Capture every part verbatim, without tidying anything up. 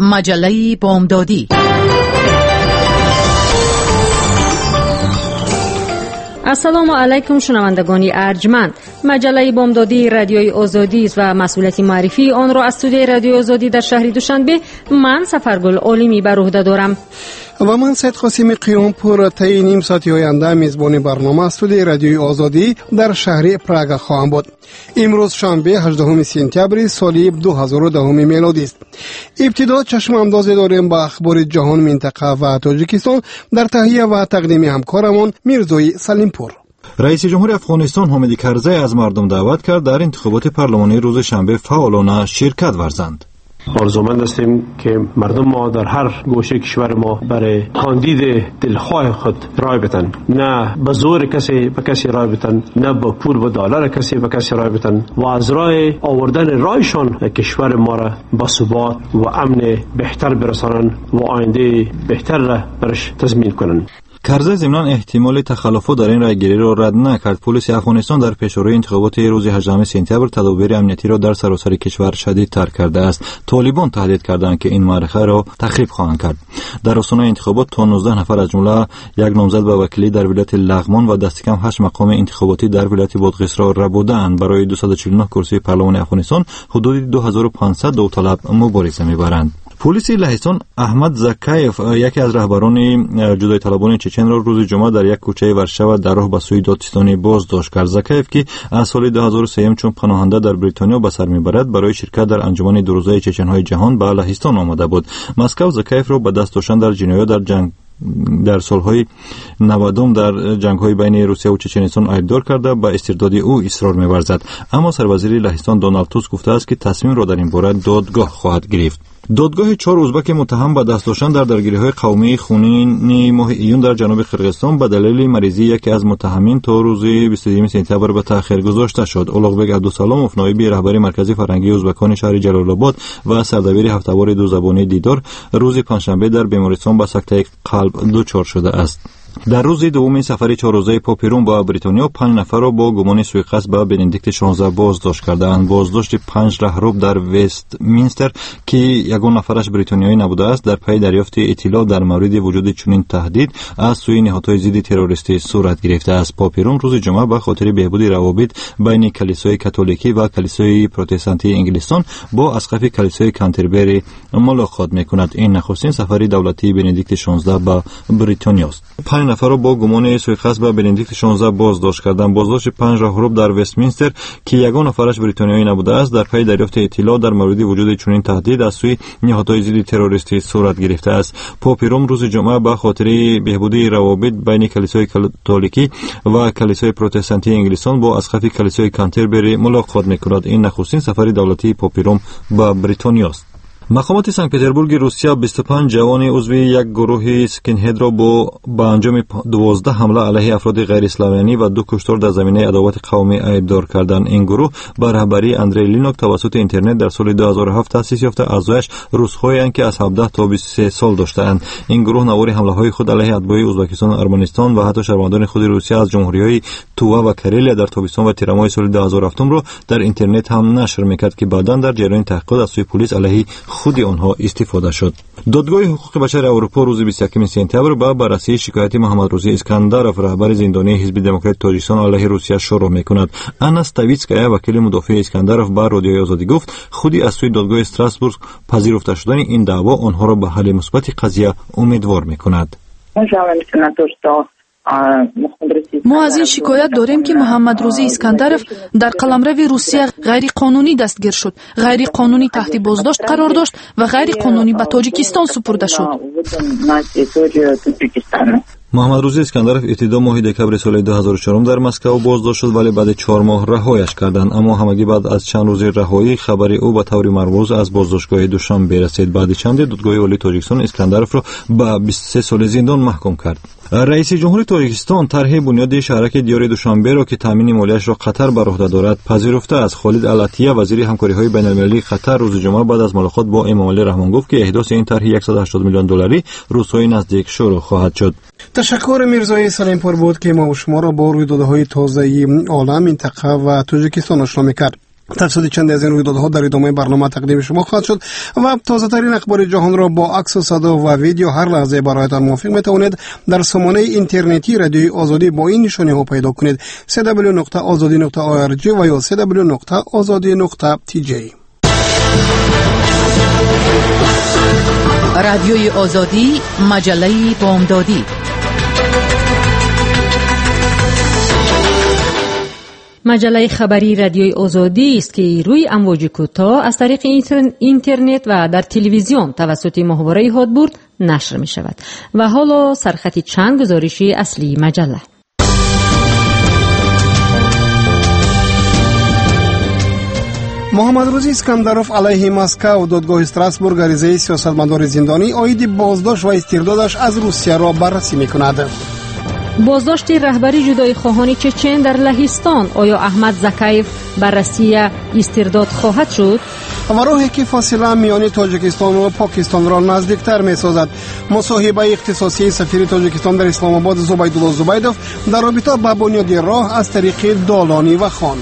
مجله بامدادی. السلام علیکم شنوندگان ارجمند. مجله بامدادی رادیوی آزادی و مسئولیت معرفی آن را از استودیوی رادیو آزادی در شهر دوشنبه من سفرگل عالمی بر عهده دارم و من سید قاسم قیامپور طی نیم ساعت آینده میزبان برنامه استودیوی رادیوی آزادی در شهر پراگ خواهم بود. امروز شنبه هجدهم سپتامبر سال دو هزار و ده میلادی است. ابتدا چشم اندازی داریم با اخبار جهان، منطقه و تاجیکستان در تهیه و تقدیم همکارمان میرزای سلیمپور. رئیس جمهور افغانستان حامد کرزی از مردم دعوت کرد در انتخابات پارلمانی روز شنبه فعالانه شرکت ورزند. آرزومند هستیم که مردم ما در هر گوشه کشور ما برای کاندید دلخواه خود رای بدن، نه به زور کسی به کسی رای بدن، نه به پول و دلار کسی به کسی رای بدن و از رای آوردن رایشان کشور ما را با ثبات و امن بهتر برسانند و آینده بهتر را برش تضمین کنند. کرزی ضمن احتمال تخلفات در این رایگیری را رد نکرد. پلیس افغانستان در پیشروی انتخابات روز هجدهم سپتامبر تدابیر امنیتی را در سراسر کشور شدیدتر کرده است. طالبان تهدید کردند که این معرکه را تخریب خواهند کرد. در آستانه انتخابات تا نوزده نفر از جمله یک نامزد به وکیلی در ولایت لغمان و دست کم هشت مقام انتخاباتی در ولایت بادغیس را ربودند. برای دویست و چهل و نه کرسی پارلمان افغانستان حدود دو هزار و پانصد داوطلب مبارزه می‌برند. پلیس لهستان احمد زکایف، یکی از رهبران جدای طلبان چچن را روز جمعه در یک کوچه ورشو در راه به سوی دادستانی بازداشت کرد. زکایف که از سال دو هزار و سه چون پناهنده در بریتانیا به سر میبرد برای شرکت در انجمن دو روزه چچن‌های جهان به لهستان آمده بود. مسکو زکایف را به دست داشتن در جنایات در جنگ در سالهای نودم در جنگ‌های بین روسیه و چچنستان ایبدار کرده به استرداد او اصرار می‌ورزد. اما سروزیر لهستان دونالد توسک گفته است که تصمیم را در این باره دادگاه خواهد گرفت. دادگاه چهار ازبک متهم به دست داشتن در درگیری‌های قومی خونین ماه ایون در جنوب قرقیزستان به دلیل مریضی یکی از متهمین تا روز بیست و دو سپتامبر به تأخیر گذاشته شد. اولغبک عبدالسلام نایب رهبر مرکزی فرهنگی ازبکان شهر جلال آباد و سردبیر هفته‌وار دو زبانه دیدار روز پنجشنبه در بیمارستان به سکته قلب دچار شده است. در روز دوم سفر چهار روزه پاپیرون با بریتانیا پنج نفر را با گمان سوء قصد به بندیکت شانزده بازداشت کردند. بازداشت پنج رهرو در وست مینستر که یگان نفرش بریتانیایی نبوده است در پی دریافت اطلاع در مورد وجود چنین تهدید از سوی نهادهای ضد تروریستی صورت گرفته است. پاپیرون روز جمعه به خاطر بهبود روابط بین کلیسای کاتولیکی و کلیسای پروتستانتی انگلستان با اسقف کلیسای کانتربری ملاقات میکند. این نخستین سفر دولتی بندیکت شانزده به بریتانیا است. پنج نفر را با گمان سوء قصد به بندیکت شانزده بازداشت کردند. بازداشت پنج راهرو در وستمینستر که یگان نفرش بریتانیایی نبوده است در پی دریافت اطلاع در مورد وجود چنین تهدید از سوی نهادهای ضد تروریستی صورت گرفته است. پاپیروم روز جمعه به خاطر بهبود روابط بین کلیسای کاتولیکی و کلیسای پروتستانتی انگلستان با اسقف کلیسای کانتربری ملاقات می‌کند. این نخستین سفر دولتی پاپیروم به بریتانیا است. مقامات سن پترزبورگ روسیه بیست و پنج جوان عضو یک گروه اسکینهد را با به انجام دوازده حمله علیه افراد غیر اسلامی و دو کشتار در زمینه عداوت قومی ایبدار کردند. این گروه به رهبری اندری لینوک توسط اینترنت در سال دو هزار و هفت تأسیس یافته. اعضایش روس‌هایند که از هفده تا بیست و سه سال داشته‌اند. این گروه نوار حمله‌های خود علیه اتباع ازبکستان، ارمنستان و حتی شهروندان خود روسیه از جمهوری‌های تووا و کرلیا در تابستان و تیر ماه سال دو هزار و هفت را در اینترنت هم نشر می‌کرد که بعداً در جریان تحقیقات از سوی پلیس علیه خود آنها استفاده شد. دادگاه حقوق بشر اروپا روز بیست و یکم سپتامبر با بررسی شکایت محمد روزی اسکندرов رهبر زندانی حزب دموکرات تاجیکستان علیه روسیه شروع می‌کند. آنا ستاویتسکایا وکیل مدافع اسکندرов با رادیوی آزادی گفت خودی از سوی دادگاه استراسبورگ پذیرفته شدن این دعوا آنها را به حل مثبت قضیه امیدوار می‌کند. ما از این شکایت داریم که محمد روزی اسکندرов در قلمرو روسیه غیر قانونی دستگیر شد، غیر قانونی تحت بازداشت قرار داشت و غیر قانونی به تاجیکستان سپرده شد. محمد روزی اسکندرов ابتدا ماه دکمبر سال دو هزار و چهار در مسکو بازداشت شد ولی بعد چهار ماه رهایش کردند. اما همگی بعد از چند روز رهایی خبری او به طور مرموز از بازداشتگاه دوشنبه رسید. بعد چند دادگاه عالی تاجیکستان اسکندرov را به بیست و سه سال زندان محکوم کرد. رئیس جمهور تاجیکستان طرح بنیاد شهرک دیار دوشنبه را که تامین مالیش را قطر بر عهده دارد پذیرفته است. خالد علتیه وزیر همکاری‌های بین‌المللی قطر روز جمعه بعد از ملاقات با امامعلی رحمان گفت که احداث این طرح صد و هشتاد میلیون دلاری روزهای نزدیک شروع خواهد شد. تشکر میرزای سلیمپور بود که ما و شما را با رویدادهای تازه عالم، منطقه و تاجیکستان آشنا می‌کرد. تفصیل چند از این رویدادها در ادامه برنامه تقدیم شما خواهد شد و تازه ترین اخبار جهان را با عکس و صدا و ویدیو هر لحظه برایتان موافق میتوانید در سامانه اینترنتی رادیوی آزادی با این نشانی ها پیدا کنید: دبلیو دبلیو دبلیو نقطه آزادی نقطه او آر جی و یا دبلیو دبلیو دبلیو نقطه آزادی نقطه تی جی. رادیوی آزادی، مجله بامدادی. مجله خبری رادیوی آزادی است که روی امواج کوتاه از طریق اینترنت و در تلویزیون توسط ماهواره هادبورد نشر می شود. و حالا سرخط چند گزارشی اصلی مجله. محمد روزی اسکندروف علیه مسکو و دادگاه استراسبورگ عریضه سیاستمدار زندانی عاید بازداشت و استردادش از روسیه را بررسی می‌کند. بازداشت رهبری جدای خواهان چچن در لهستان، آیا احمد زکایف بررسی استرداد خواهد شد؟ و راهی که فاصله میان تاجیکستان و پاکستان را نزدیکتر می‌سازد. مصاحبه اختصاصی سفیر تاجیکستان در اسلام آباد زبیدالله زبیدوف در رابطه با بنیاد راه از طریق دالانی و خان.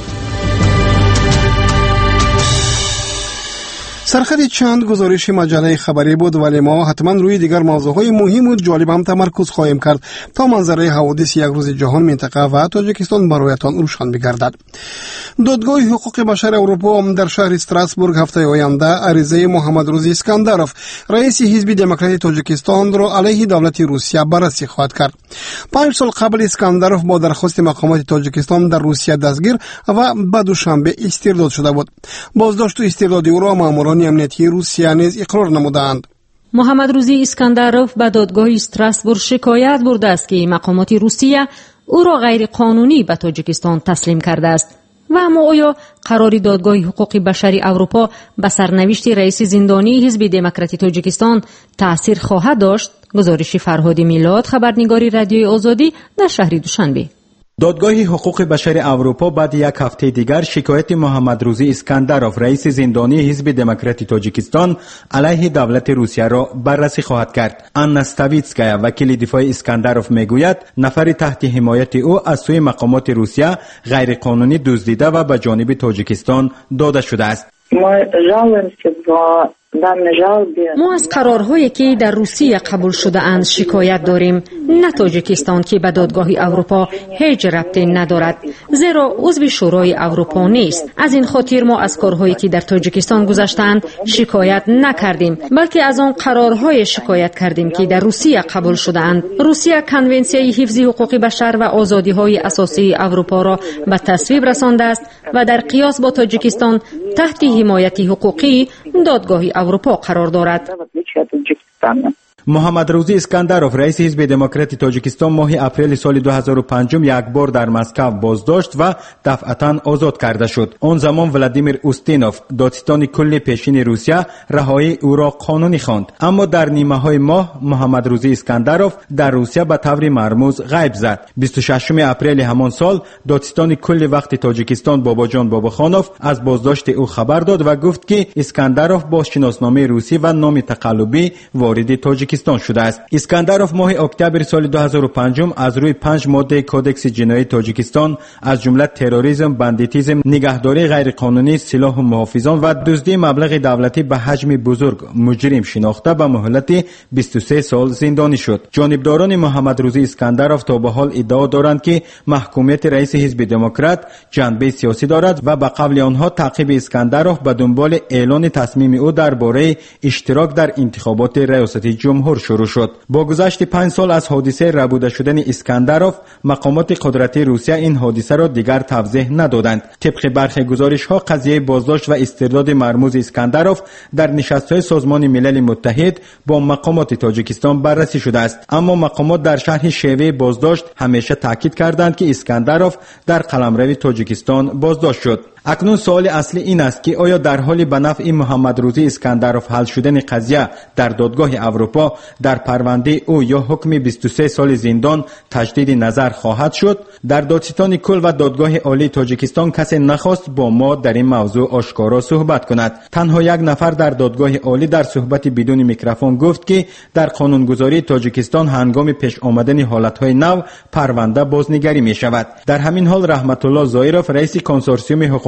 سرخط چند گزارش مجله خبری بود، ولی ما حتما روی دیگر موضوعهای مهم و جالب هم تمرکز خواهیم کرد تا منظره حوادث یک روز جهان، منطقه و تاجیکستان برایتان روشن بگردد. دادگاه حقوق بشر اروپا در شهر استراسبورگ هفته آینده عریضه محمد روزی اسکندروف رئیس حزب دموکراتی تاجیکستان را علیه دولت روسیه بررسی خواهد کرد. پنج سال قبل اسکندروف با درخواست مقامات تاجیکستان در روسیه دستگیر و به دوشنبه استرداد شده بود. بازداشت و استرداد او را ماموران امنیتی روسیه نیز اقرار نمودند. محمد روزی اسکندروف به دادگاه استراسبورگ شکایت برده است که مقامات روسیه او را غیر قانونی به تاجیکستان تسلیم کرده است. و اما آیا قرار دادگاه حقوق بشری اروپا به سرنوشت رئیس زندانی حزب دموکراتی تاجیکستان تأثیر خواهد داشت؟ گزارش فرهاد میلاد، خبرنگاری رادیوی آزادی در شهر دوشنبه. دادگاه حقوق بشر اروپا بعد یک هفته دیگر شکایت محمد روزی اسکندروف رئیس زندانی حزب دموکراتی تاجیکستان علیه دولت روسیه را بررسی خواهد کرد. آنا ستاویتسکایا وکیل دفاع اسکندروف میگوید نفر تحت حمایت او از سوی مقامات روسیه غیر قانونی دزدیده و به جانب تاجیکستان داده شده است. ما از قرارهایی که در روسیه قبول شده اند شکایت داریم، نه تاجیکستان که به دادگاه اروپا هیچ ربطی ندارد، زیرا عضو شورای اروپا نیست. از این خاطر ما از کارهایی که در تاجیکستان گذشتند شکایت نکردیم، بلکه از آن قرارهای شکایت کردیم که در روسیه قبول شده اند. روسیه کنونسیون حفظ حقوق بشر و آزادی‌های اساسی اروپا را به تصویب رسانده است و در قیاس با تاجیکستان تحت حمایت حقوقی دادگاه اروپا قرار دارد. محمد روزی اسکندروف رئیس حزب دموکراتی تاجیکستان ماه اپریل سال دو هزار و پنج یک بار در مسکو بازداشت و دفعتاً آزاد کرده شد. آن زمان ولادیمیر اوستینوف دادستان کل پیشین روسیه رهایی او را قانونی خواند، اما در نیمه های ماه محمد روزی اسکندروف در روسیه به طور مرموز غیب زد. بیست و ششم اپریل همان سال دادستان کل وقت تاجیکستان باباجان باباخانوف از بازداشت او خبر داد و گفت که اسکندروف با شناسنامه روسی و نام تقلبی وارد تاجیکستان شده است. اسکندروف ماه اکتبر سال دو هزار و پنج از روی پنج ماده کودکس جنایی تاجیکستان از جمله تروریسم، بندیتیسم، نگهداری غیرقانونی سلاح و محافظان و دزدی مبلغ دولتی به حجم بزرگ مجرم شناخته به مهلت بیست و سه سال زندانی شد. جانبداران محمد روزی اسکندروف تا به حال ادعا دارند که محکومیت رئیس حزب دموکرات جنبه سیاسی دارد و به قول آنها تعقیب اسکندروف به دنبال اعلان تصمیم او درباره اشتراک در انتخابات ریاستی جمهوری شروع شد. با گذشت پنج سال از حادثه ربوده شدن اسکندروف، مقامات قدرتی روسیه این حادثه را دیگر توضیح ندادند. طبق برخی گزارش‌ها قضیه بازداشت و استرداد مرموز اسکندروف در نشست‌های سازمان ملل متحد با مقامات تاجیکستان بررسی شده است، اما مقامات در شرح شیوه بازداشت همیشه تاکید کردند که اسکندروف در قلمرو تاجیکستان بازداشت شد. اکنون سوال اصلی این است که آیا در حال به نفع محمد روزی اسکندروف حل شدن قضیه در دادگاه اروپا در پرونده او یا حکم بیست و سه سال زندان تجدید نظر خواهد شد؟ در دادستان کل و دادگاه عالی تاجیکستان کسی نخواست با ما در این موضوع آشکارا صحبت کند. تنها یک نفر در دادگاه عالی در صحبت بدون میکروفون گفت که در قانونگذاری تاجیکستان هنگام پیش آمدن حالتهای نو پرونده بازنگری می شود. در همین حال رحمت الله زایروف رئیس کنسورسیوم حقوق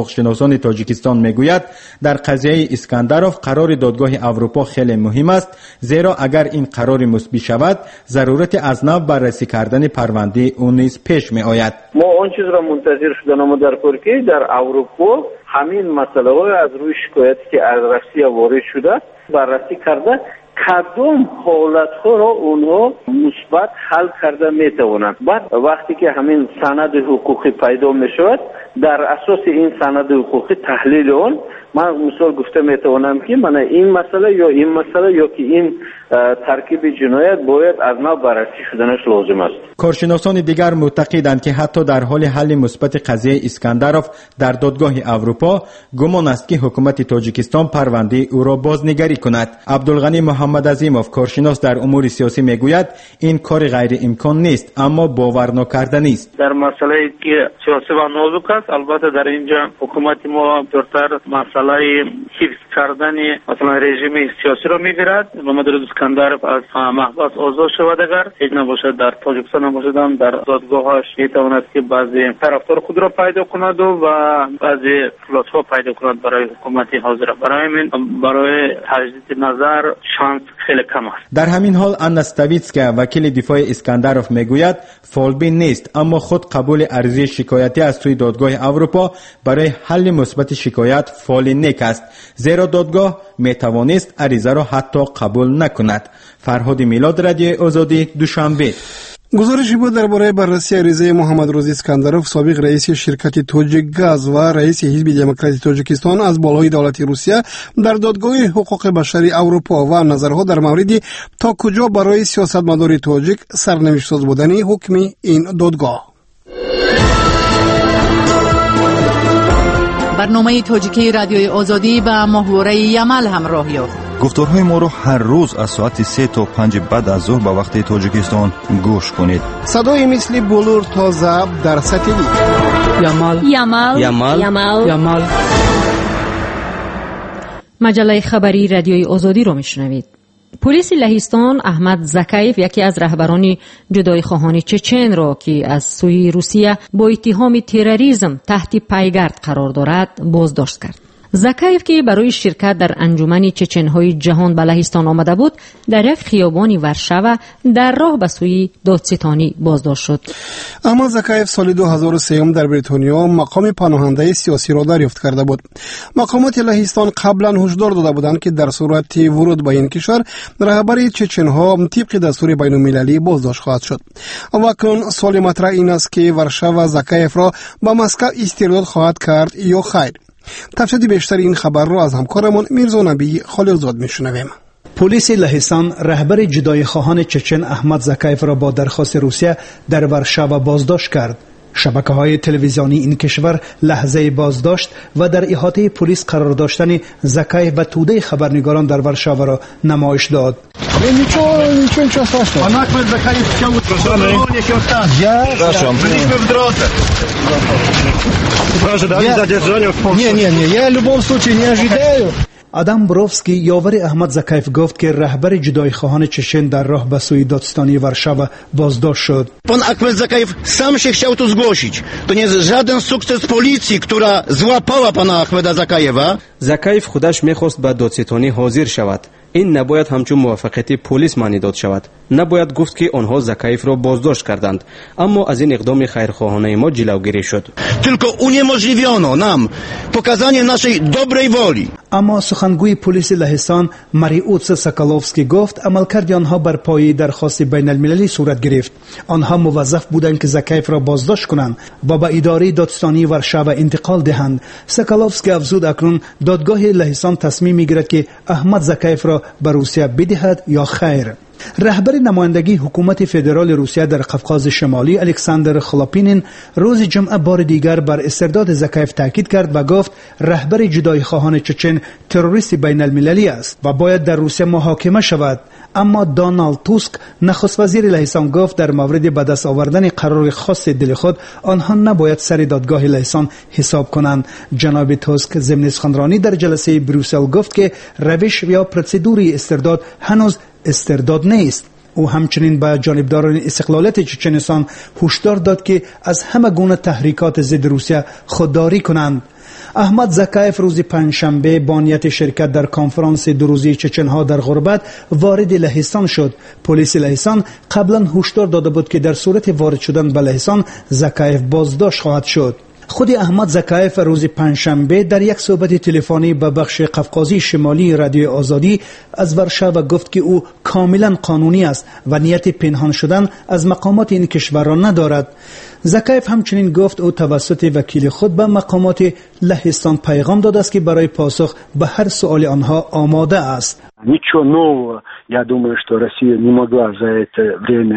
حقوقشناسان تاجیکستان میگوید در قضیه اسکندروف قرار دادگاه اروپا خیلی مهم است، زیرا اگر این قرار مثبت شود ضرورت از نو بررسی کردن پرونده او نیز پیش می آید. ما اون چیز را منتظر شدیم در ترکیه در اروپا همین مسئله های از روی شکایتی که از روسیه وارد شده بررسی کرده کدام حالت ها را اونها مثبت حل کرده میتوانند. بعد وقتی که همین سند حقوقی پیدا می شود در اساس این سند حقوقی تحلیل اون من مثال گفته میتوانم که من این مسئله یا این مسئله یا که این ترکیب جنایت باید از نو بررسی شدنش لازم است. کارشناسان دیگر معتقدند که حتی در حال حل مثبت قضیه اسکندروف در دادگاه اروپا گمان است که حکومت تاجیکستان پرونده او را بازنگری کند. عبدالغنی محمد عظیموف کارشناس در امور سیاسی میگوید این کار غیر امکان نیست اما باور ناکردنی است. در مسئله که سیاسی و نازک است البته در اینجا حکومت ما بیشتر مسئله حفظ کردن مثلا رژیم سیاسی را میگیرد. محمد رضا اسکندروف از محبس آزاد شود اگر هیچ نباشد در تاجیکستان نباشد در دادگاهش میتواند که بعضی طرفدار خود را پیدا کند و بعضی فلسفه پیدا کند برای حکومت حاضر. برای من برای تجدید نظر شانس خیلی کم است. در همین حال آنا استویتسکا وکیل دفاع اسکندروف میگوید فالبین نیست اما خود قبول عرضی شکایتی از سوی دادگاه اروپا برای حل مثبت شکایت فعال نیک است، زیرا دادگاه میتوانست عریضه را حتی قبول نکند. فرهاد میلاد، رادیوی آزادی، دوشنبه. گزارشی بود درباره بررسی عریضه محمد رضا اسکندروف سابق رئیس شرکت توجیک گاز و رئیس حزب دموکراتی تاجیکستان از بالای دولت روسیه در دادگاه حقوق بشری اروپا و نظرها در مورد تا کجا برای سیاستمدار تاجیک سرنوشت ساز بودن حکم این دادگاه. برنامه تاجیکی رادیوی آزادی با محوره یمل همراه یافت. گفتارهای ما رو هر روز از ساعت سه تا پنج بعد از ظهر به وقت تاجیکستان گوش کنید. صدای مثل بلور تا ضبط در ساتلیت. یمل یمل یمل یمل یمل. مجله خبری رادیوی آزادی رو میشنوید. پلیس لهستان احمد زکایف یکی از رهبران جدای خواهان چچن را که از سوی روسیه با اتهام تروریسم تحت پیگرد قرار دارد بازداشت کرد. زکایف که برای شرکت در انجمن چچن‌های جهان به لهستان آمده بود در یک خیابان ورشاو در راه به سوی دادستانی بازداشت شد. اما زکایف سال دو هزار و سه در بریتانیا مقام پناهنده سیاسی را دریافت کرده بود. مقامات لهستان قبلا هشدار داده بودند که در صورت ورود به این کشور رهبر چچن‌ها طبق دستور بین‌المللی بازداشت خواهد شد. و اکنون سوال مطرح این است که ورشاو زکایف را به مسکو استرداد خواهد کرد یا خیر. تفصیل بیشتر این خبر را از همکارمان میرزا نبی خالقزاد میشنویم. پلیس لهستان رهبر جدای خواهان چچن احمد زکایف را با درخواست روسیه در ورشاو بازداشت کرد. شبکه‌های تلویزیونی این کشور لحظه بازداشت و در احاطه پلیس قرار داشتن زکایف و توده خبرنگاران در ورشاو را نمایش داد. Ничего, ничего, ничего страшного. Он Ахмед Закаев chciał utrzymać stan. Ja? Przepraszam. Byliśmy w drodze. Proszę, dali zadержание w Polsce. Nie, nie, nie, ja w любом случае не ожидаю. آدم بروفسکی یاور احمد زکایف گفت که رهبر جدای خواهان چچن در راه به سوی دادستانی ورشاو بازداشت شد. Pan Ahmed Zakajew sam się chciał tu zgłosić. To nie jest żaden sukces policji, która złapała pana Ahmeda Zakajewa. زکایف خودش میخواست به دادستانی حاضر شود. این نباید همچون موافقت پلیس معنی داد شود. نباید گفت که آنها زکایف را بازداشت کردند، اما از این اقدام خیرخواهانه ما جلوگیری شد. Tylko uniemożliwiono nam pokazanie naszej dobrej woli. اما سخنگوی پلیس لهستان مریوت سکالوفسکی گفت عملکرد آنها بر پایه درخواست بین المللی صورت گرفت. آنها موظف بودند که زکایف را بازداشت کنند و به اداره دادستانی ورشاو انتقال دهند. سکالوفسکی افزود اکنون دادگاه لهستان تصمیم میگیرد که احمد زکایف را به روسیه بدهد یا خیر. رهبر نمایندگی حکومت فدرال روسیه در قفقاز شمالی الکساندر خلاپینین روز جمعه بار دیگر بر استرداد زکایف تاکید کرد و گفت رهبر جدای خواهان چچن تروریست بین المللی است و باید در روسیه محاکمه شود. اما دونالد توسک نخست وزیر لهستان گفت در مورد به دست آوردن قرار خاص دل خود آنها نباید سر دادگاه لهستان حساب کنند. جناب توسک ضمن سخنرانی در جلسه بروسل گفت که روش یا پروسیدور استرداد هنوز استرداد نیست. او همچنین به جانبداران استقلالیت چچنستان هشدار داد که از همه گونه تحریکات ضد روسیه خودداری کنند. احمد زکایف روز پنجشنبه با نیت شرکت در کنفرانس دو روزه چچنها در غربت وارد لهستان شد. پلیس لهستان قبلا هشدار داده بود که در صورت وارد شدن به لهستان زکایف بازداشت خواهد شد. خود احمد زکایف روز پنجشنبه در یک صحبت تلفنی به بخش قفقازی شمالی رادیوی آزادی از ورشاو گفت که او کاملا قانونی است و نیت پنهان شدن از مقامات این کشور را ندارد. زکایف همچنین گفت او توسط وکیل خود به مقامات لهستان پیغام داده است که برای پاسخ به هر سوال آنها آماده است. Ничего нового, я думаю, что Россия не могла за это время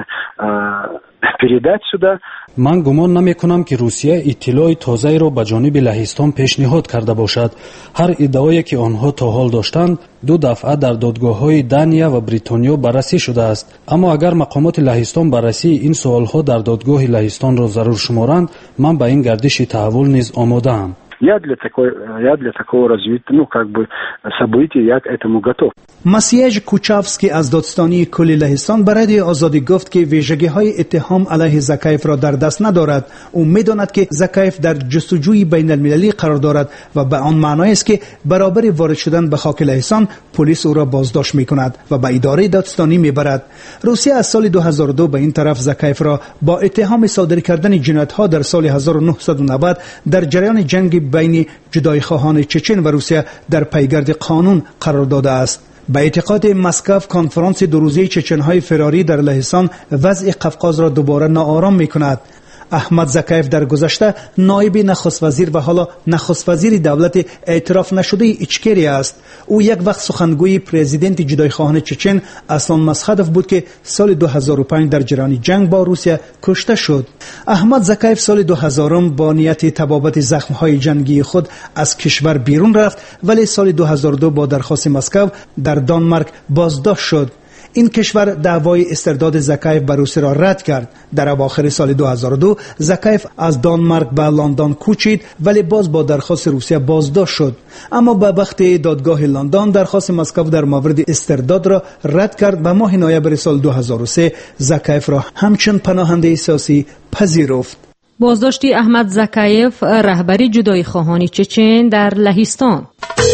передать сюда. من گمان نمی کنم که روسیه اطلاع تازه‌ای را به جانب لهستان پیشنهاد کرده باشد. هر ادعایی که آنها تا حال داشتند دو دفعه در دادگاه‌های دانیا و بریتانیا بررسی شده است. اما اگر مقامات لهستان بررسی این سوال‌ها در دادگاه لهستان را ضرور شمارند، من به این گردش تحول نیز آماده‌ام. Я для такой, я для такого развития, ну, как бы, событий, я к этому готов. مسیج کوچافسکی از دادستانی کل لهستان برای آزادی گفت که ویژگی های اتهام علیه زکایف را در دست ندارد. او میداند که زکایف در جستجوی بین المللی قرار دارد و به آن معنی است که برابر وارد شدن به خاک لهستان پلیس او را بازداشت میکند و به اداره دادستانی میبرد. روسیه از سال دو هزار و دو به این طرف زکایف را با اتهام صادر کردن جنایت ها در سال هزار و نهصد و نود در جریان جنگ بین جدایخواهان چچن و روسیه در پیگرد قانون قرار داده است. به اعتقاد مسکو کنفرانس دو روزه چچنهای فراری در لهستان وضع قفقاز را دوباره ناآرام می‌کند. احمد زکایف در گذشته نایب نخست وزیر و حالا نخست وزیر دولت اعتراف نشده ایچکری است. او یک وقت سخنگوی پرزیدنت جدایخواهان چچن اسلان مسخدف بود که سال دو هزار و پنج در جریان جنگ با روسیه کشته شد. احمد زکایف سال دو هزار با نیت تبابت زخم‌های جنگی خود از کشور بیرون رفت، ولی سال دو هزار و دو با درخواست مسکو در دانمارک بازداشت شد. این کشور دعوای استرداد زکایف به روسیه را رد کرد. در اواخر سال دو هزار و دو زکایف از دانمارک به لندن کوچید، ولی باز با درخواست روسیه بازداشت شد. اما به وقت دادگاه لندن درخواست مسکو در مورد استرداد را رد کرد و ماه نوامبر سال دو هزار و سه زکایف را همچون پناهنده سیاسی پذیرفت. بازداشت احمد زکایف رهبری جدایخواهان چچن در لهستان.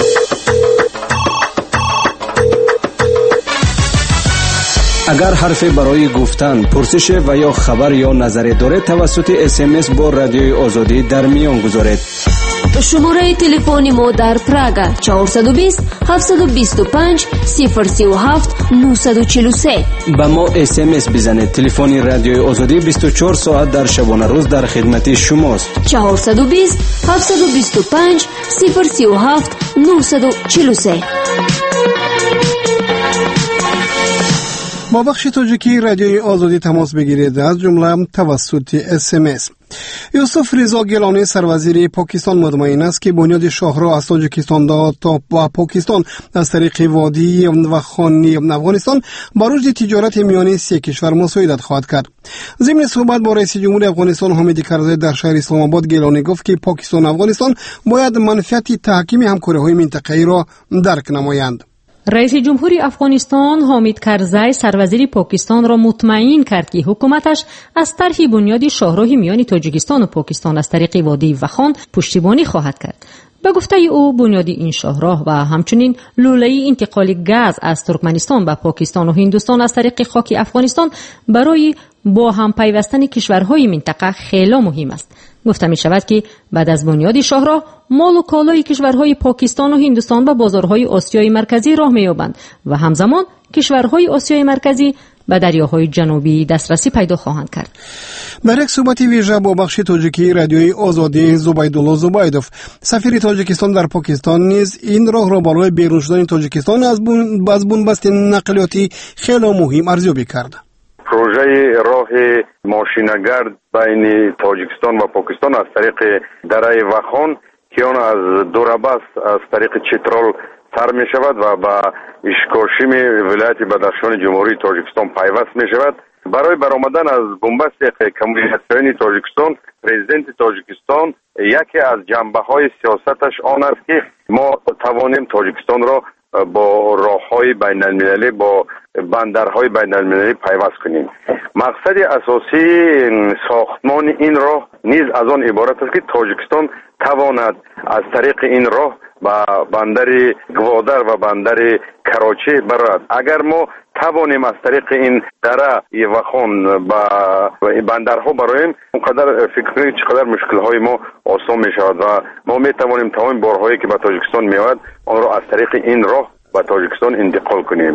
اگر حرفی برای گفتن، پرسش و یا خبر یا نظری دارید توسط اس ام اس با رادیوی آزادی در میان گذارید. شماره تلفن ما در پراگ چهارصد و بیست هفتصد و بیست و پنج صفر سی و هفت نهصد و چهل و سه. با ما اس ام اس بزنید. تلفن رادیوی آزادی بیست و چهار ساعت در شبانه روز در خدمت شماست. چهارصد و بیست هفتصد و بیست و پنج صفر سی و هفت نهصد و چهل و سه. با بخش تاجیکی رادیوی آزادی تماس بگیرید، از جمله توسط اس ام اس. یوسف رضا گیلانی سروزیر پاکستان مطمئن است که بنیاد شاهراه از تاجیکستان تا با پاکستان از طریق وادی و خانی افغانستان با رشد تجارت میانی سه کشور مساعدت خواهد کرد. ضمن صحبت با رئیس جمهور افغانستان حامد کرزی در شهر اسلام آباد، گیلانی گفت که پاکستان و افغانستان باید منفعت تحکیم همکاری‌های منطقه‌ای را درک نمایند. رئیس جمهوری افغانستان حامد کرزی سروزیر پاکستان را مطمئن کرد که حکومتش از طرح بنیاد شاهراه میان تاجیکستان و پاکستان از طریق وادی وخان پشتیبانی خواهد کرد. به گفته او بنیاد این شاهراه و همچنین لوله انتقال گاز از ترکمنستان به پاکستان و هندوستان از طریق خاک افغانستان برای با هم پیوستن کشورهای منطقه خیلی مهم است. گفته می شود که بعد از بنیاد شاهراه مال و کالای کشورهای پاکستان و هندوستان به بازارهای آسیای مرکزی راه می یابند و همزمان کشورهای آسیای مرکزی به دریاهای جنوبی دسترسی پیدا خواهند کرد. در یک صحبت ویژه با بخش تاجیکی رادیوی آزادی، زبیدالله زبیدوف سفیر تاجیکستان در پاکستان نیز این راه را برای بیرون شدن تاجیکستان از بون از بنبست نقلیاتی خیلی مهم ارزیابی کرد. پروژه راه ماشینگرد بین تاجیکستان و پاکستان از طریق دره وخان که آن از دوربست از طریق چترال سر می شود و به اشکاشیم ولایت بدخشان جمهوری تاجیکستان پیوست می شود. برای برآمدن از بنبست کمونیستان تاجیکستان، پرزیدنت تاجیکستان یکی از جنبه های سیاستش آن است که ما توانیم تاجیکستان را با راههای بین المللی با بندرهای بین المللی پیوست کنیم. مقصد اساسی ساختمان این راه نیز از آن عبارت است که تاجیکستان تواند از طریق این راه با بندر گوادر و بندر کراچی برود. اگر ما توانیم از طریق این دره یوخان با بندرها برایم، اونقدر فکر کنید چقدر مشکلهای ما آسان می شود و ما می توانیم تمام بارهایی که به تاجیکستان می آید آن را از طریق این راه به تاجیکستان انتقال کنیم.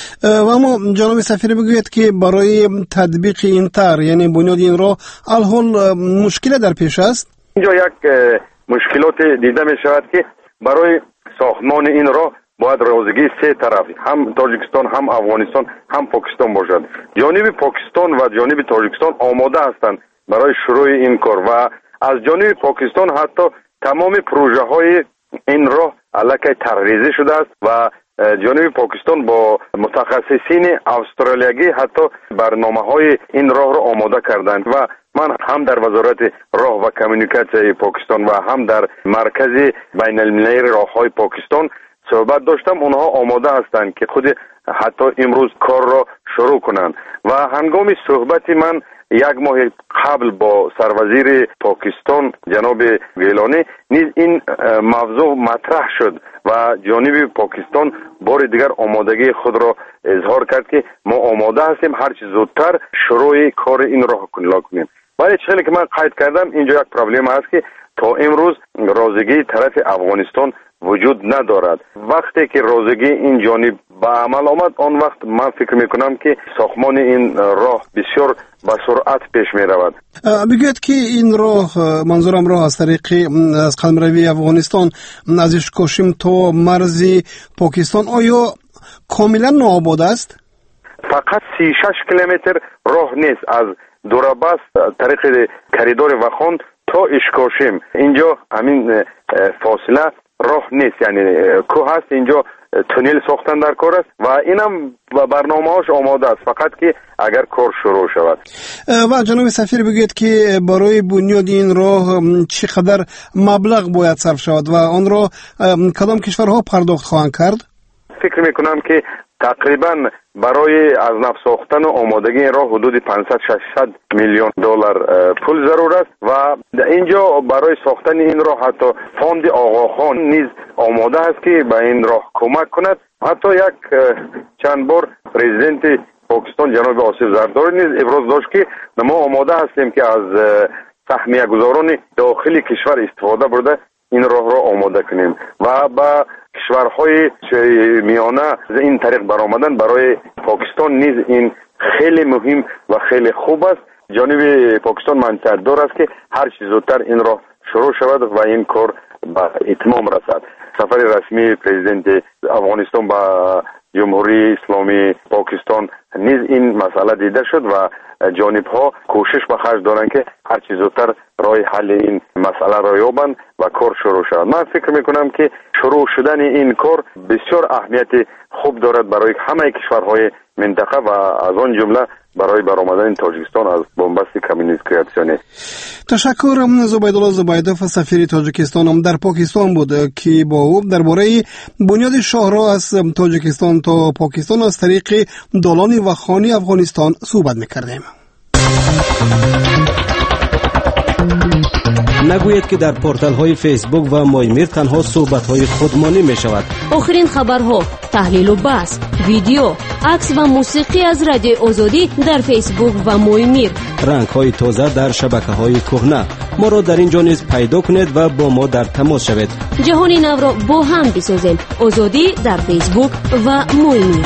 و اما جناب سفیر بگوید که برای تطبیق این طرح یعنی بنیاد این راه الحال مشکل در پیش است؟ اینجا یک مشکلات دیده می شود که برای ساختمان این راه باید رازگی سه طرف، هم تاجیکستان، هم افغانستان، هم پاکستان باشد. جانب پاکستان و جانب تاجیکستان آماده هستند برای شروع این کار و از جانب پاکستان حتی تمام پروژه های این راه علاقه طرحریزی شده است و جانب پاکستان با متخصصین استرالیایی حتی برنامه های این راه را آماده کردند و من هم در وزارت راه و کمیونیکاسیون پاکستان و هم در مرکز بین المللی راههای پاکستان صحبت داشتم. اونها آماده هستند که خود حتی امروز کار را شروع کنند و هنگام صحبت من یک ماه قبل با سروزیر پاکستان جناب گیلانی نیز این موضوع مطرح شد و جانب پاکستان بار دیگر آمادگی خود را اظهار کرد که ما آماده هستیم هر چه زودتر شروع کار این راه کنیم. ولی چیزی که من قید کردم اینجا یک پرابلم است که تا امروز رازگی طرف افغانستان وجود ندارد. وقتی که رازگی این جانب به عمل آمد آن وقت من فکر میکنم که ساختمان این راه بسیار با سرعت پیش می رود. بگوید که این راه، منظورم راه از طریق از قلمروی افغانستان از اشکاشم تا مرز پاکستان آیا کاملا ناآباد است؟ فقط سی و شش کیلومتر راه نیست از دورابست طریق کریدور وخان تا اشکاشم. اینجا همین فاصله راه نیست، یعنی کوه هست، اینجا تونل ساختن در کار است و اینم و برنامه هاش آماده است، فقط که اگر کار شروع شود. و جناب سفیر بگوید که برای بنیاد این راه چقدر مبلغ باید صرف شود و آن را کدام کشورها پرداخت خواهند کرد؟ فکر میکنم که تقریبا برای از نو ساختن و آمادگی این راه حدود پانصد ششصد میلیون دلار پول ضرور است و اینجا برای ساختن این راه حتی فاند آقاخان نیز آماده است که به این راه کمک کند. حتی یک چند بار پرزیدنت پاکستان جناب آصف زرداری نیز ابراز داشت که ما آماده هستیم که از سهمیه گذاران داخلی کشور استفاده برده این راه را آماده کنیم و با کشورهای میانه این طریق برآمدن برای پاکستان نیز این خیلی مهم و خیلی خوب است. جانب پاکستان منتظر است که هر چیز زودتر این راه شروع شود و این کار به اتمام رسد. سفر رسمی پرزیدنت افغانستان با جمهوری اسلامی پاکستان نیز این مسئله دیده شد و جانب ها کوشش به خرج دارند که هر چیز زودتر راه حل این مسئله را یابند و کار شروع شود. من فکر میکنم که شروع شدن این کار بسیار اهمیت خوب دارد برای همه کشورهای منطقه و از آن جمله برای برآمدن تاجیکستان از بنبست کمیونیکاسیون. تشکر. زبیدالله زبیدوف سفیر تاجیکستان هم در پاکستان بود که با او درباره بنیاد شاهراه از تاجیکستان تا پاکستان از طریق دالان وخانی افغانستان صحبت می‌کردیم. نگوید که در پورتال های فیسبوک و مایمیر تنها صحبت های خودمانی می شود. آخرین خبرها، تحلیل و بحث، ویدیو، عکس و موسیقی از رادیو آزادی در فیسبوک و مایمیر. رنگ های تازه در شبکه های کهنه. ما را در اینجا نیز پیدا کنید و با ما در تماس شوید. جهانی نو را با هم بسازیم. آزادی در فیسبوک و مایمیر.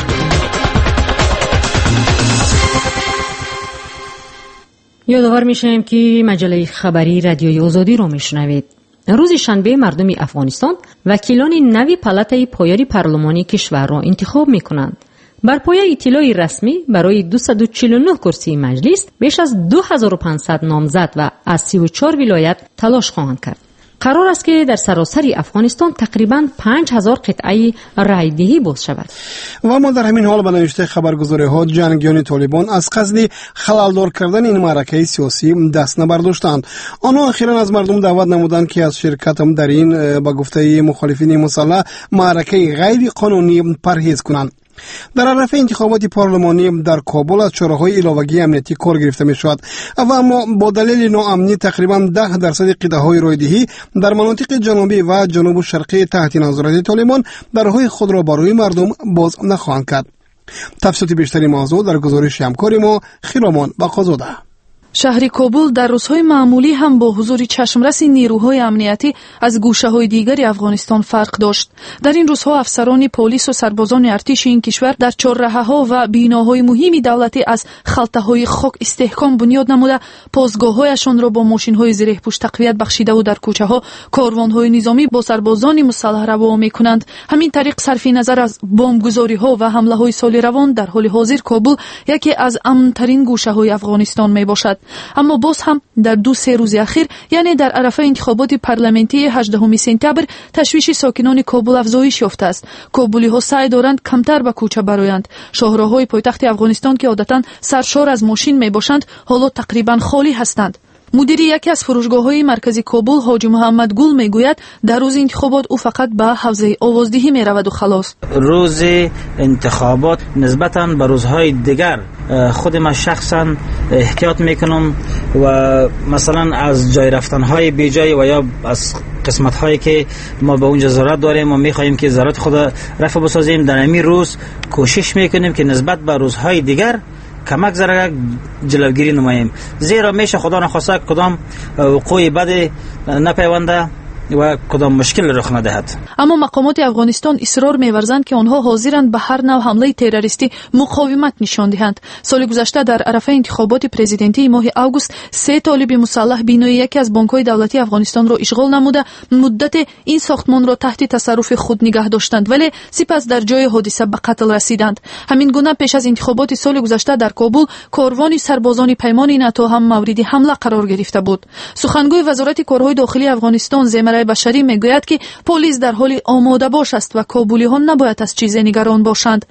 یادآور میشیم که مجله خبری رادیوی آزادی رو میشنوید. روز شنبه مردم افغانستان وکیلان نوی پالاتای پایاری پارلمانی کشور را انتخاب میکنند. بر پایه اطلاع رسمی برای دویست و چهل و نه کرسی مجلس بیش از دو هزار و پانصد نامزد و از سی و چهار ولایت تلاش خواهند کرد. قرار است که در سراسر افغانستان تقریباً پنج هزار قطعه رایدهی باز شود. و ما در همین حال به نوشته خبرگزاری ها جنگیان طالبان از قصد خلالدار کردن این معرکه سیاسی دست نبرداشتند. آنها اخیراً از مردم دعوت نمودند که از شرکت در این با گفته مخالفین مسلح معرکه غیر قانونی پرهیز کنند. در عرف انتخابات پارلمانی در کابل از چاره‌های علاوه‌ای امنیتی کار گرفته می‌شود و اما با دلیل ناامنی تقریباً ده درصد قطعه‌های رایدهی در مناطق جنوبی و جنوب شرقی تحت نظارت طالبان درهای خود را برای مردم باز نخواهند کرد. تفصیلات بیشتری موضوع در گزارش همکار ما خرامان بقازاده. شهر کابل در روزهای معمولی هم با حضور چشمرس نیروهای امنیتی از گوشه‌های دیگری افغانستان فرق داشت. در این روزها افسران پلیس و سربازان ارتش این کشور در چهارراه‌ها و بیناهای مهمی دولتی از خلطه‌های خاک استحکام بنیاد نموده، پاسگاه‌هایشان را با ماشین‌های زره پوش تقویت بخشیده و در کوچه‌ها کاروان‌های نظامی با سربازان مسلح روان می‌کنند. همین طریق صرف نظر از بمبگذاری‌ها و حمله‌های سال روان در حال حاضر کابل یکی از امن‌ترین گوشه‌های افغانستان میباشد. اما باز هم در دو سه روز اخیر، یعنی در عرفه انتخابات پارلمانی هجدهم سپتامبر، تشویش ساکنان کابل افزایش یافته است. کابلی‌ها سعی دارند کمتر به کوچه برآیند. شاهراه‌های پایتخت افغانستان که عادتاً سرشار از ماشین میباشند، حالا تقریباً خالی هستند. مدیر یکی از فروشگاه‌های مرکزی کابل حاجی محمد گل میگوید در روز انتخابات او فقط به حوزه آوازدهی میرود و خلاص. روز انتخابات نسبتاً به روزهای دیگر خود من شخصاً احتیاط میکنم و مثلا از جای رفتن‌های بیجای و یا از قسمت‌هایی که ما به اونجا ضرورت داریم و می‌خوایم که ضرورت خود رفع بسازیم، در همین روز کوشش میکنیم که نسبت به روزهای دیگر کمک زرگه جلوگیری نماییم، زیرا میشه خدا نخواسته کدام وقوع بد نپیونده و کدام مشکل رخ ندهد. اما مقامات افغانستان اصرار می‌ورزند که آنها حاضرند به هر نوع حمله تروریستی مقاومت نشان دهند. سال گذشته در عرفه انتخابات پرزیدنتی ماه آگوست سه طالب مسلح بینایی یکی از بانک‌های دولتی افغانستان را اشغال نموده مدت این ساختمان را تحت تصرف خود نگه داشتند، ولی سپس در جای حادثه به قتل رسیدند. همین گونه پیش از انتخابات سال گذشته در کابل کاروان سربازان پیمان ناتو هم مورد حمله قرار گرفته بود. سخنگوی وزارت کارهای داخلی افغانستان زمره بشری میگوید که پلیس در حال آماده باش است و کابلی ها نباید از چیزی نگران باشند.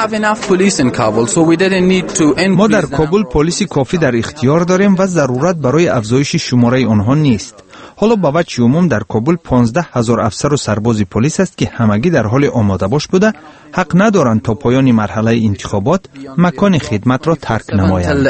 ما در کابل پلیس کافی در اختیار داریم و ضرورت برای افزایش شماره آنها نیست. حالا با وجه عموم در کابل پانزده هزار افسر و سرباز پلیس است که همگی در حال آماده باش بوده، حق ندارند تا پایان مرحله انتخابات مکان خدمت را ترک نمایند.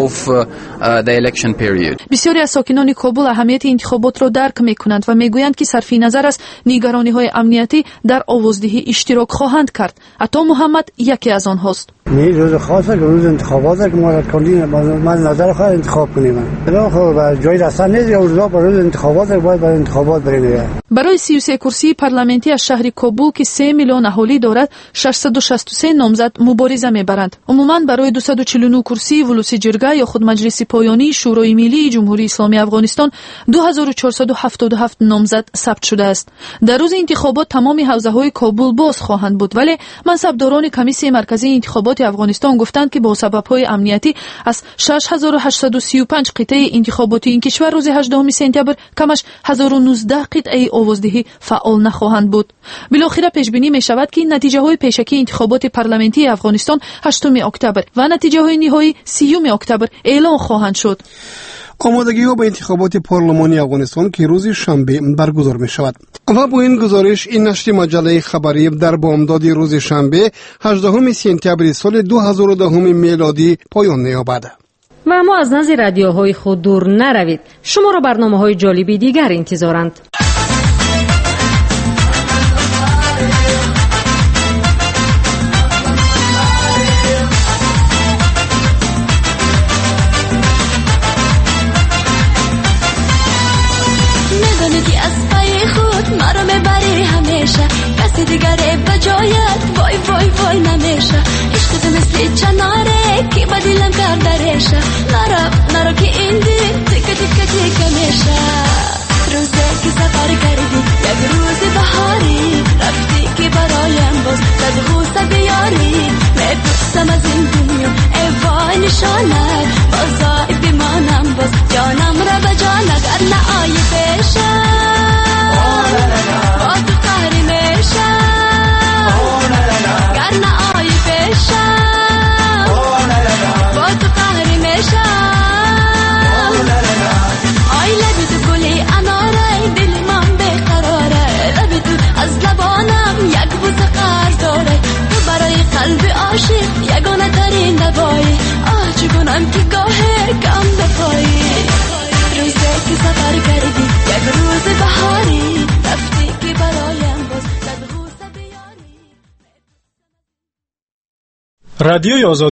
بسیاری از ساکنان کابل اهمیت انتخابات را درک میکنند و میگویند که صرف نظر از نگرانی های امنیتی در آوازدهی اشتراک خواهند کرد. عطا محمد یکی از آنهاست. این روز خاصه روز انتخابات است که ما کلی من نظر خود انتخاب کنیم. برای جای رسن نیست یا روزا برای انتخابات باید برای انتخابات بریم. برای سی و سه کرسی پارلمانی از شهر کابل که سه میلیون اهالی دارد ششصد و شصت و سه نامزد مبارزه میبرند. عموما برای دویست و چهل و نه کرسی ولوسی جرگه یا خود مجلس پایانی شورای ملی جمهوری اسلامی افغانستان دو هزار و چهارصد و هفتاد و هفت نامزد ثبت شده است. در روز انتخابات تمام حوزه‌های کابل باز خواهند بود، ولی منصبداران کمیسیون مرکزی انتخابات افغانستان گفتند که با سبب‌های امنیتی از شش هزار و هشتصد و سی و پنج قطعه انتخاباتی این کشور روز هجدهم سپتامبر کمش هزار و نوزده قطعه آوازدهی فعال نخواهند بود. بالاخره پیش بینی می شود که نتیجه‌های پیشکی انتخابات پارلمانی افغانستان هشتم اکتبر و نتیجه‌های نهایی سیوم اکتبر اعلام خواهند شد. آمادگی ها به انتخابات پارلمانی افغانستان که روز شنبه برگزار می شود. و با این گزارش این نشر مجله خبری در بامداد روز شنبه هجدهم سپتامبر سال دو هزار و ده میلادی پایان می‌یابد. و اما از نزد رادیوهای خود دور نروید. شما را برنامه‌های جالبی دیگر انتظارند. مرا میبری همیشه کسی دیگره بجایت وای وای وای نمیشه عشق تو مثل چناره کی با دلم کرده ریشه نرا نرا که این دل تیکه تیکه تیکه میشه روزه که سفر کردی یک روز بهاری رفتی که برایم باز زد غوصه بیاری میپرسم از این دنیا ای وای نشانه بازای بیمانم باز جانم را به جان اگر نه آیی بشه روز بهاری رفتی که برایم باز صد غوصه بیاری. رادیوی آزادی